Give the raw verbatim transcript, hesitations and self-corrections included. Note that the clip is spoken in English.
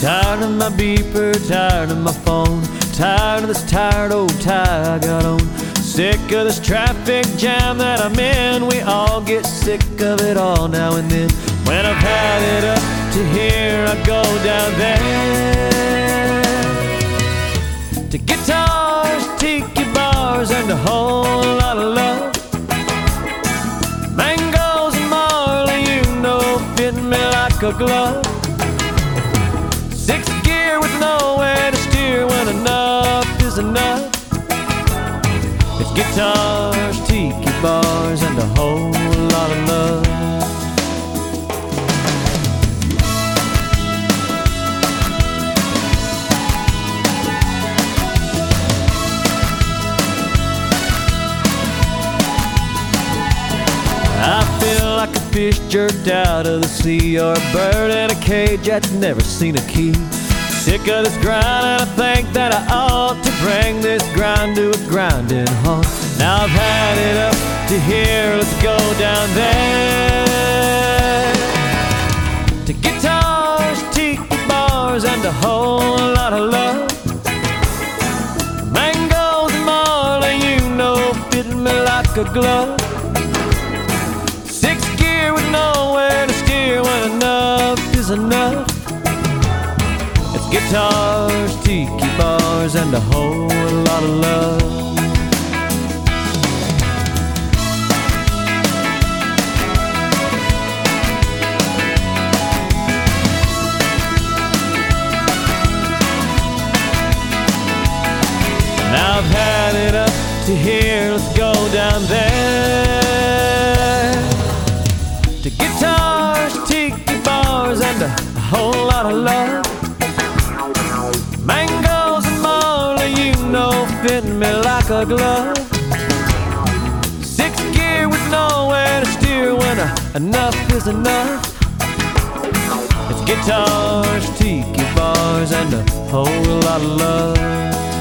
Tired of my beeper, tired of my phone, tired of this tired old tie I got on. Sick of this traffic jam that I'm in. We all get sick of it all now and then. When I've had it up to here, I go down there to guitars, tiki bars, and a whole lot of love. Mangoes and Marley, you know, fit me like a glove. Six gear with nowhere to steer when enough is enough. It's guitars, tiki bars, and a whole lot of love. I feel like a fish jerked out of the sea, or a bird in a cage that's never seen a key. Sick of this grind, and I think that I ought to bring this grind to a grinding halt. Now I've had it up to here, let's go down there to guitars, tiki bars, and a whole lot of love. Mangoes and Marley, you know, fit me like a glove. Six gear with nowhere to steer when enough is enough. It's guitars, tiki bars, and a whole lot of love. Now I've had it up to here, let's go down there to guitars, tiki bars, and a whole lot of love. Mangoes and Marley, you know, fit me like a glove. Six gear with nowhere to steer when uh, enough is enough. It's guitars, tiki bars, and a whole lot of love.